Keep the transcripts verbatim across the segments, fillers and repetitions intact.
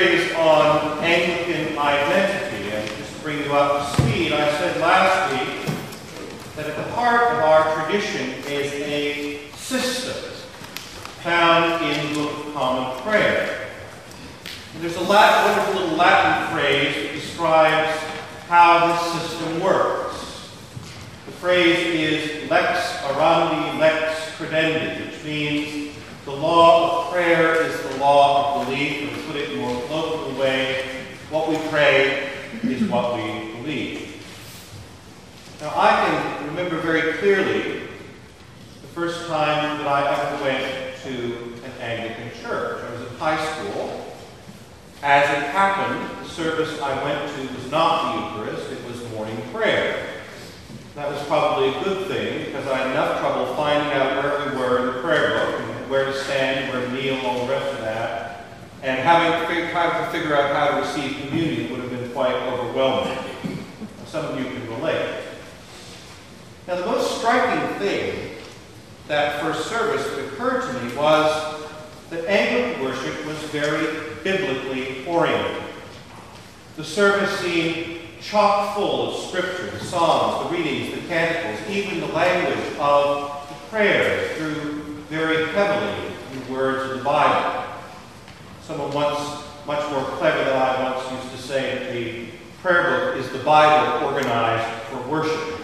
series on Anglican identity. And just to bring you up to speed, I said last week that at the heart of our tradition is a system found in the Book of Common Prayer. And there's a Latin, wonderful little Latin phrase that describes how this system works. The phrase is lex orandi, lex credendi, which means the law of prayer is the law of belief, or to put it in a more colloquial way, what we pray is what we believe. Now, I can remember very clearly the first time that I ever went to an Anglican church. I was in high school. As it happened, the service I went to was not the Eucharist, it was morning prayer. That was probably a good thing, because I had enough trouble finding out where we were in the prayer book, and where to stand, where to kneel, all the rest of that. And having to, fig- having to figure out how to receive communion would have been quite overwhelming. Some of you can relate. Now, the most striking thing that first service that occurred to me was that Anglican worship was very biblically oriented. The service seemed chock full of scripture, the psalms, the readings, the canticles, even the language of the prayers drew very heavily in the words of the Bible. Someone once, much more clever than I once used to say that the prayer book is the Bible organized for worship.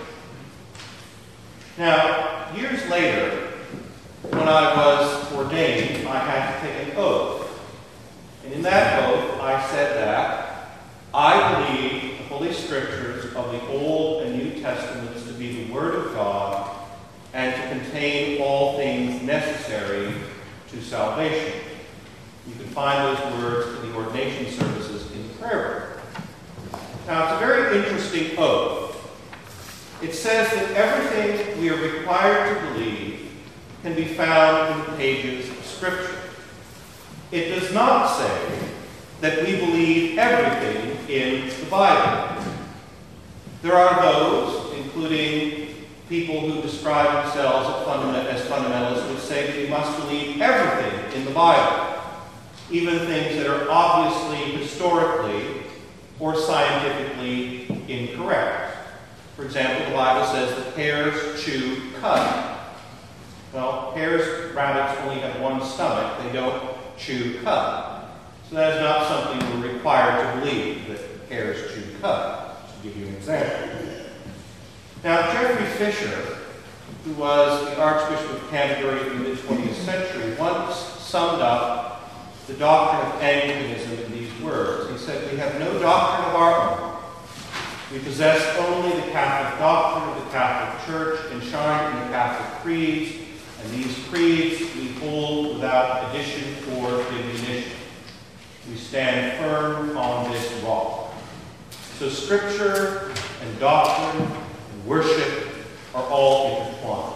Now, years later, when I was ordained, I had to take an oath. And in that oath, I said that I believe the Holy Scriptures of the Old and New Testaments to be the Word of God and to contain all things necessary to salvation. You can find those words in the ordination services in the prayer book. Now, it's a very interesting oath. It says that everything we are required to believe can be found in the pages of Scripture. It does not say that we believe everything in the Bible. There are those, including people who describe themselves as fundamentalists, who say that we must believe everything in the Bible, even things that are obviously historically or scientifically incorrect. For example, the Bible says that hares chew cud. Well, hares, rabbits only have one stomach. They don't chew cud. So that is not something we're required to believe, that hares chew cud, to give you an example. Now, Geoffrey Fisher, who was the Archbishop of Canterbury in the mid-twentieth century, once summed up the doctrine of Anglicanism in these words. He said, "We have no doctrine of our own. We possess only the Catholic doctrine of the Catholic Church, enshrined in the Catholic creeds, and these creeds we hold without addition or diminution. We stand firm on this rock." So Scripture and doctrine and worship are all intertwined.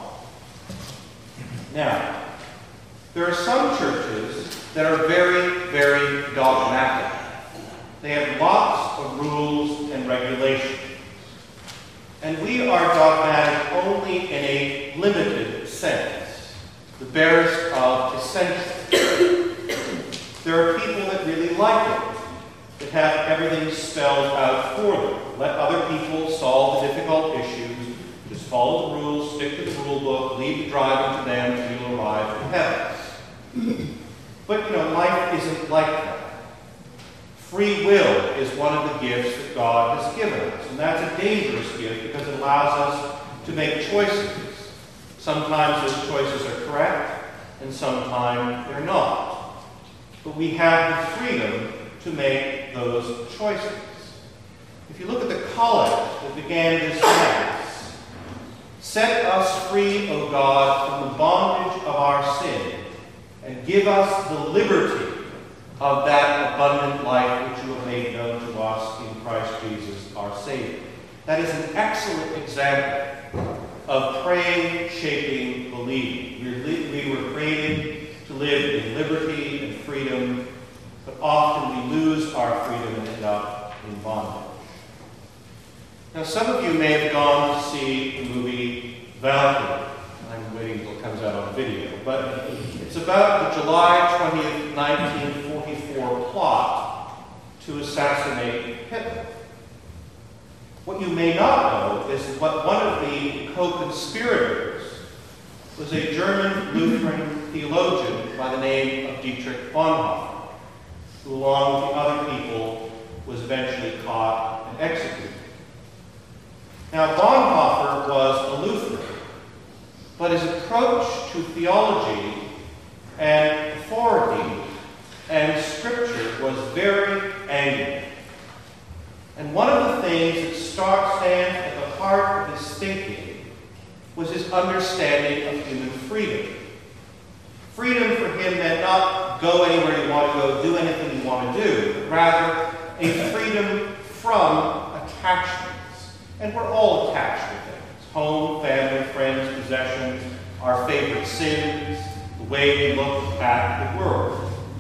Now, there are some churches that are very, very dogmatic. They have lots of rules and regulations. And we are dogmatic only in a limited sense, the barest of essentials. There are people that really like it, that have everything spelled out for them. Let other people solve the difficult issues. Just follow the rules, stick to the rule book, leave the driving to them, and you'll arrive in heaven. But, you know, life isn't like that. Free will is one of the gifts that God has given us. And that's a dangerous gift because it allows us to make choices. Sometimes those choices are correct, and sometimes they're not. But we have the freedom to make those choices. If you look at the collect that began this Mass, "Set us free, O God, from the bondage of our sin, and give us the liberty of that abundant life which you have made known to us in Christ Jesus our Savior." That is an excellent example of praying, shaping, believing. We were, we were created to live in liberty and freedom, but often we lose our freedom and end up in bondage. Now, some of you may have gone to see the movie Valkyrie. I'm waiting until it comes out on video. But it's about the July twentieth, nineteen forty-four plot to assassinate Hitler. What you may not know is that what one of the co-conspirators was a German Lutheran theologian by the name of Dietrich Bonhoeffer, who, along with the other people, was eventually caught and executed. Now, Bonhoeffer was a Lutheran, but his approach to theology and authority and Scripture was very Anglican. And one of the things that stands at the heart of his thinking was his understanding of human freedom. Freedom for him meant not go anywhere you want to go, do anything you want to do, but rather a freedom from attachments. And we're all attached to things. Home, family, friends, possessions, our favorite sins, the way we look at the world.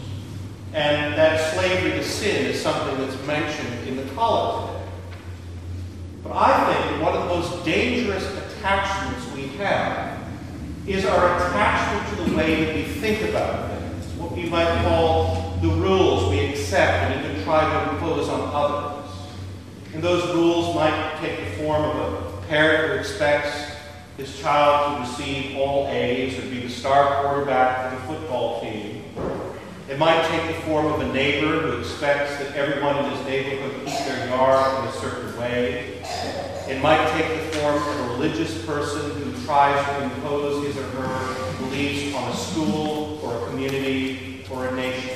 And that slavery to sin is something that's mentioned in the college today. But I think one of the most dangerous attachments we have is our attachment to the way that we think about things, what we might call the rules we accept and even try to impose on others. And those rules might take the form of a parent who expects his child to receive all A's or be the star quarterback for the football team. It might take the form of a neighbor who expects that everyone in his neighborhood keep their yard in a certain way. It might take the form of a religious person who tries to impose his or her beliefs on a school or a community or a nation.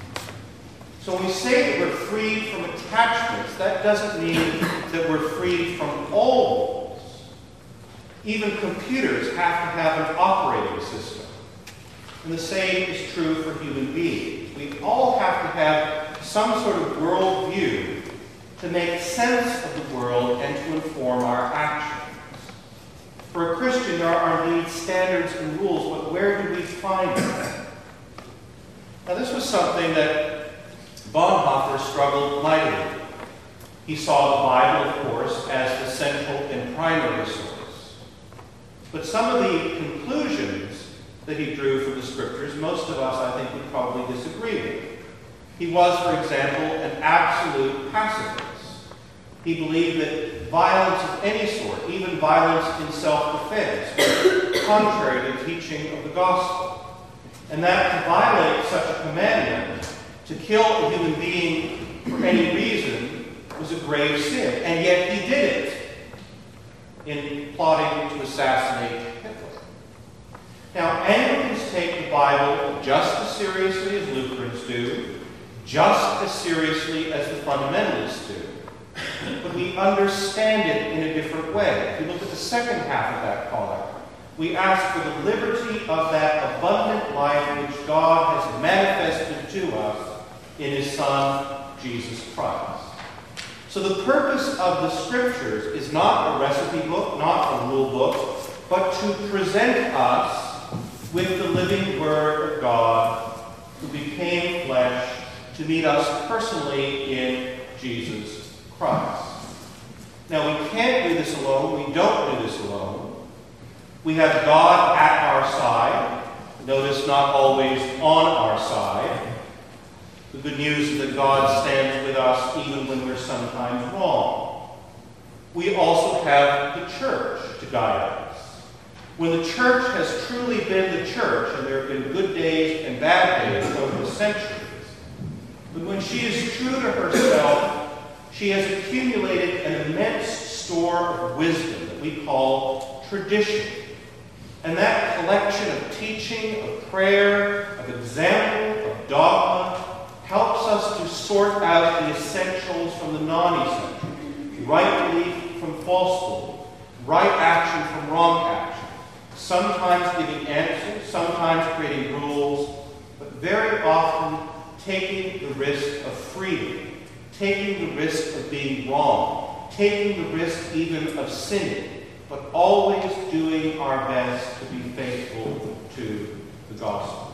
So when we say that we're freed from attachments, that doesn't mean that we're freed from all rules. Even computers have to have an operating system. And the same is true for human beings. We all have to have some sort of world view to make sense of the world and to inform our actions. For a Christian, there are indeed standards and rules, but where do we find them? Now, this was something that Bonhoeffer struggled mightily with. He saw the Bible, of course, as the central and primary source. But some of the conclusions that he drew from the Scriptures, most of us, I think, would probably disagree with. He was, for example, an absolute pacifist. He believed that violence of any sort, even violence in self-defense, was contrary to the teaching of the gospel. And that to violate such a commandment, to kill a human being for any reason, was a grave sin. And yet he did it in plotting to assassinate Hitler. Now, Anglicans take the Bible just as seriously as Lutherans do, just as seriously as the fundamentalists do. But we understand it in a different way. If you look at the second half of that column, we ask for the liberty of that abundant life which God has manifested to us in His Son, Jesus Christ. So the purpose of the Scriptures is not a recipe book, not a rule book, but to present us with the living Word of God who became flesh to meet us personally in Jesus Christ. Now, we can't do this alone. We don't do this alone. We have God at our side. Notice, not always on our side. The good news is that God stands with us even when we're sometimes wrong. We also have the church to guide us. When the church has truly been the church, and there have been good days and bad days over the centuries, but when she is true to herself, she has accumulated an immense store of wisdom that we call tradition. And that collection of teaching, of prayer, of example, of dogma, helps us to sort out the essentials from the non-essentials, right belief from false belief, right action from wrong action, sometimes giving answers, sometimes creating rules, but very often taking the risk of freedom, taking the risk of being wrong, taking the risk even of sinning, but always doing our best to be faithful to the gospel.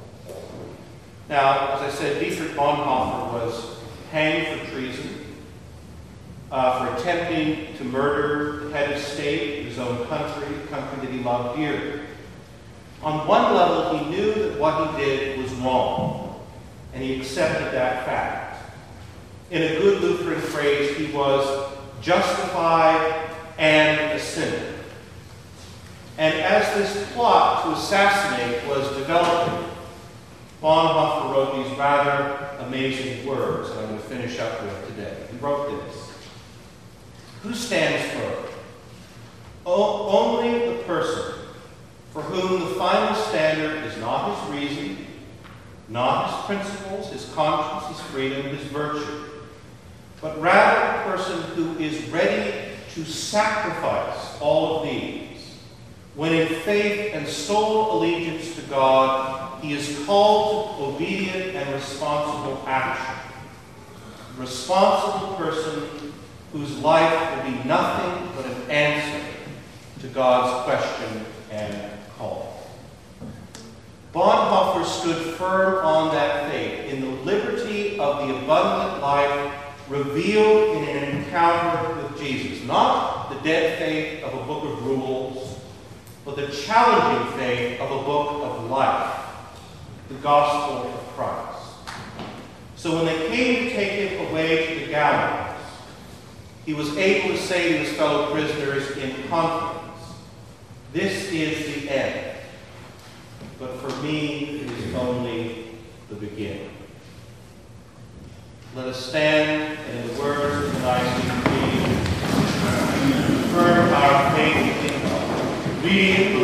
Now, as I said, Dietrich Bonhoeffer was hanged for treason, uh, for attempting to murder the head of state of his own country, a country that he loved dearly. On one level, he knew that what he did was wrong, and he accepted that fact. In a good Lutheran phrase, he was justified and a sinner. And as this plot to assassinate was developing, Bonhoeffer wrote these rather amazing words that I'm going to finish up with today. He wrote this: "Who stands firm? O- only the person for whom the final standard is not his reason, not his principles, his conscience, his freedom, his virtue, but rather a person who is ready to sacrifice all of these, when in faith and sole allegiance to God, he is called to obedient and responsible action. A responsible person whose life will be nothing but an answer to God's question and call." Bonhoeffer stood firm on that faith in the liberty of the abundant life revealed in an encounter with Jesus. Not the dead faith of a book of rules, but the challenging faith of a book of life, the gospel of Christ. So when they came to take him away to the gallows, he was able to say to his fellow prisoners in confidence, "This is the end, but for me it is only the beginning." Let us stand, and in the words of the Nicene Creed, affirm our faith in God. Reading